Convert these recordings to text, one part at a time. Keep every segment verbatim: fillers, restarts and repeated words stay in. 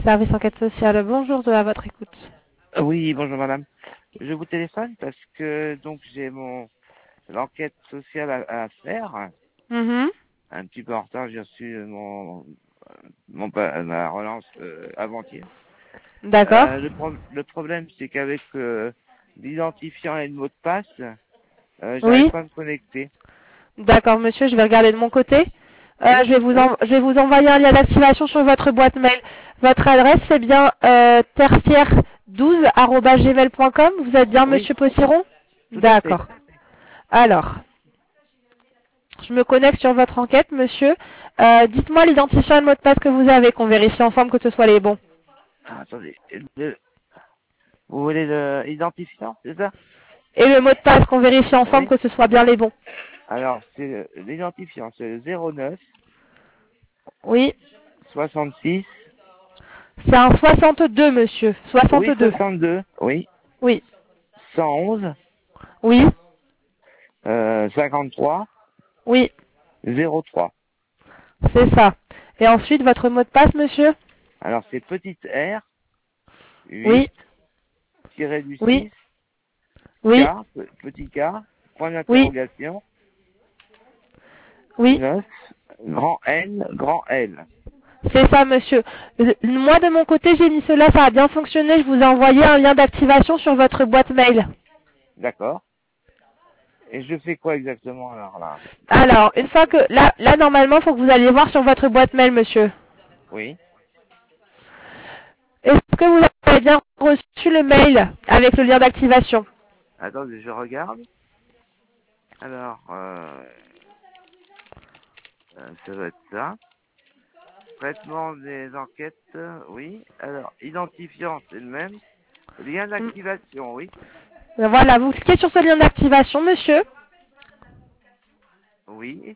service enquête sociale. Bonjour, à votre écoute. Oui, bonjour madame. Je vous téléphone parce que donc j'ai mon l'enquête sociale à, à faire. Mm-hmm. Un petit peu en retard, j'ai reçu mon, mon ma relance euh, avant-hier. D'accord. Euh, le, pro le problème, c'est qu'avec euh, l'identifiant et le mot de passe, euh, j'arrive Oui. pas à me connecter. D'accord, monsieur, je vais regarder de mon côté. Euh, Oui. je, vais vous en- je vais vous envoyer un lien d'activation sur votre boîte mail. Votre adresse, c'est bien euh, tertiaire douze arobase gmail point com. Vous êtes bien Oui, monsieur Potiron? tout à fait. D'accord. Alors, je me connecte sur votre enquête, monsieur. Euh, Dites-moi l'identifiant et le mot de passe que vous avez, qu'on vérifie ensemble que ce soit les bons. Ah, attendez. Le- vous voulez l'identifiant, c'est ça? Et le mot de passe, qu'on vérifie ensemble Oui. que ce soit bien les bons. Alors, c'est l'identifiant, c'est le zéro neuf Oui. soixante-six. C'est un soixante-deux, monsieur. Oui, soixante-deux. soixante-deux. Oui. Oui. cent onze. Oui. Euh, cinquante-trois. Oui. zéro trois. C'est ça. Et ensuite, votre mot de passe, monsieur? Alors, c'est petite R. Oui. huit. Tiré du Oui. six. Oui. K. Petit K. Point Oui. d'interrogation. Oui. neuf. Grand N. Grand L. C'est ça, monsieur. Le- Moi, de mon côté, j'ai mis cela, ça a bien fonctionné. Je vous ai envoyé un lien d'activation sur votre boîte mail. D'accord. Et je fais quoi exactement alors là? Alors, une fois que... Là, là normalement, il faut que vous alliez voir sur votre boîte mail, monsieur. Oui. Est-ce que vous avez bien reçu le mail avec le lien d'activation? Attendez, je regarde. Alors, euh, euh, ça doit être ça. Traitement des enquêtes, euh, oui. Alors, identifiant, c'est le même. Lien Mm. d'activation, oui. Voilà, vous cliquez sur ce lien d'activation, monsieur. Oui.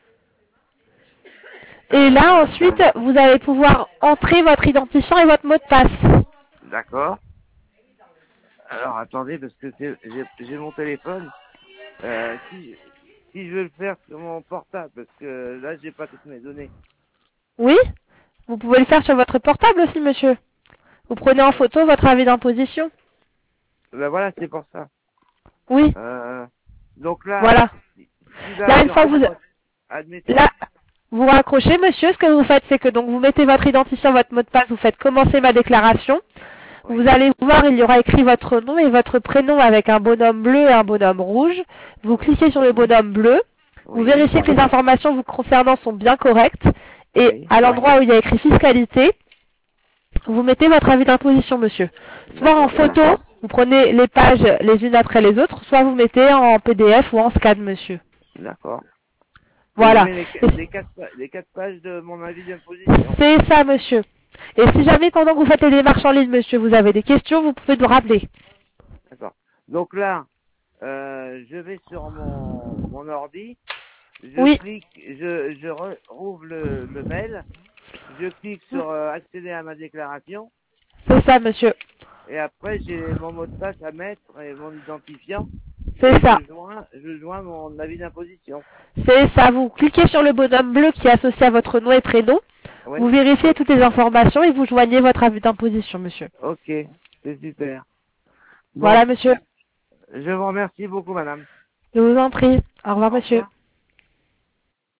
Et là, Euh, ensuite, vous allez pouvoir entrer votre identifiant et votre mot de passe. D'accord. Alors, attendez, parce que c'est- j'ai j'ai mon téléphone. Euh, si, si je veux le faire sur mon portable, parce que là, j'ai pas toutes mes données. Oui? Vous pouvez le faire sur votre portable aussi, monsieur. Vous prenez en photo votre avis d'imposition. Ben voilà, c'est pour ça. Oui, Euh, donc là, voilà. si, si là, Là, je une fois que vous... raccroche, admettons. Là, vous raccrochez, monsieur. Ce que vous faites, c'est que donc vous mettez votre identifiant, votre mot de passe, vous faites commencer ma déclaration. Vous Oui, allez voir, il y aura écrit votre nom et votre prénom avec un bonhomme bleu et un bonhomme rouge. Vous cliquez sur le bonhomme bleu. Vous oui, vérifiez que les informations vous concernant sont bien correctes. Et oui. à l'endroit où il y a écrit fiscalité, vous mettez votre avis d'imposition, monsieur. Soit en D'accord, photo, vous prenez les pages les unes après les autres, soit vous mettez en P D F ou en scan, monsieur. d'accord. Et je Voilà. mets les, Et les, quatre, pa- les quatre pages de mon avis d'imposition. c'est ça, monsieur. Et si jamais pendant que vous faites les démarches en ligne, monsieur, vous avez des questions, vous pouvez nous rappeler. D'accord. Donc là, euh, je vais sur mon, mon ordi, je Oui, clique, je, je re- rouvre le, le mail, je clique sur euh, accéder à ma déclaration, c'est ça, monsieur. et après j'ai mon mot de passe à mettre et mon identifiant, C'est et ça. je joins, je joins mon avis d'imposition. C'est ça. Vous cliquez sur le bonhomme bleu qui est associé à votre nom et prénom. Vous Oui. vérifiez toutes les informations et vous joignez votre avis d'imposition, monsieur. Ok, c'est super. Bon, Voilà, monsieur. je vous remercie beaucoup, madame. Je vous en prie. Au revoir, Au monsieur. revoir.